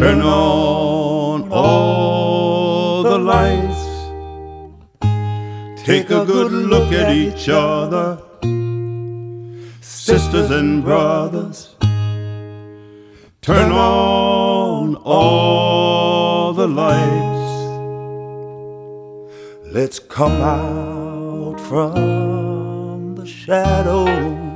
Turn on all the lights. Take a good look at each other, sisters and brothers. Turn on all the lights. Let's come out from the shadows